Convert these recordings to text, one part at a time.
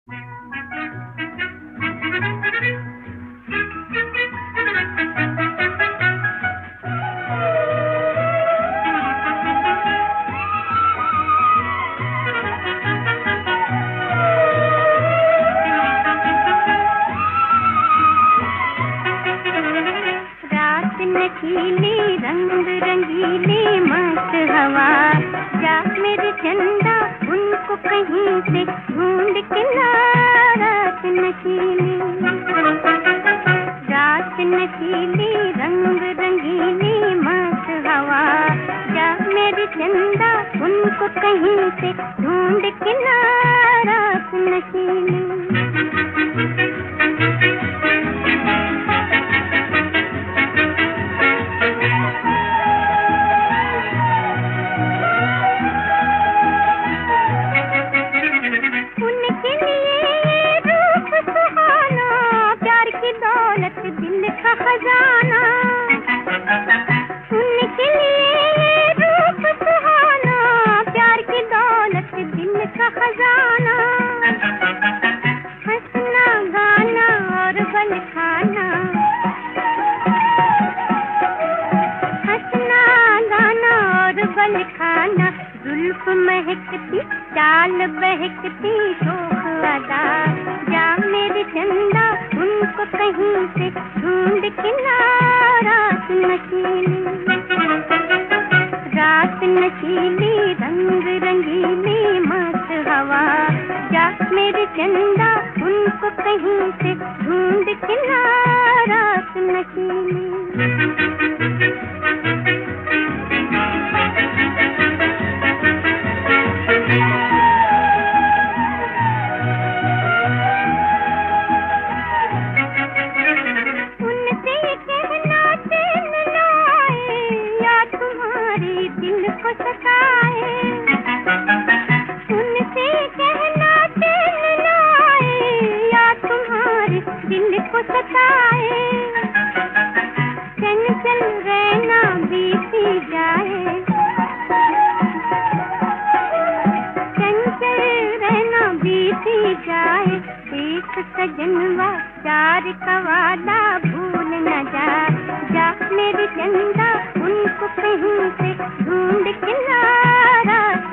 नशीली रंग रंगीली मस्त हवा, जा मेरे चंदा उनको कहीं से ढूंढ के ला। रात नशीली रंग रंगीली मस्त हवा, जा मेरे चंदा उनको कहीं से ढूंढ के ला। रात नशीली दिल का खजाना, उनके लिए रूप सुहाना, प्यार की दौलत दिल का खजाना। हंसना गाना और बल खाना, हंसना गाना और बल खाना, जुल्फ महकती चाल बहकती शोख अदा, जा मेरे चंदा उनको कहीं से ढूंढ के ला। रात नशीली रंग रंगीली मस्त हवा, जा मेरे चंदा उनको कहीं से ढूंढ के ला। रात नशीली दिल को सताए, उनसे कहना दिल लाए, या तुम्हारे दिल को सताए। चंचल रहना बीती जाए, चंचल रहना बीती जाए, एक सजनवा चार का वादा भूल न जा। जा मेरी चंदा उनको कहीं से ढूंढ के ला। रात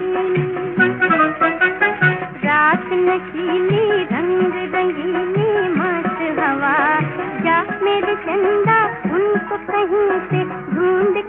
नशीली रंग रंगीली मस्त हवा, जा मेरे चंदा उनको कहीं से ढूंढ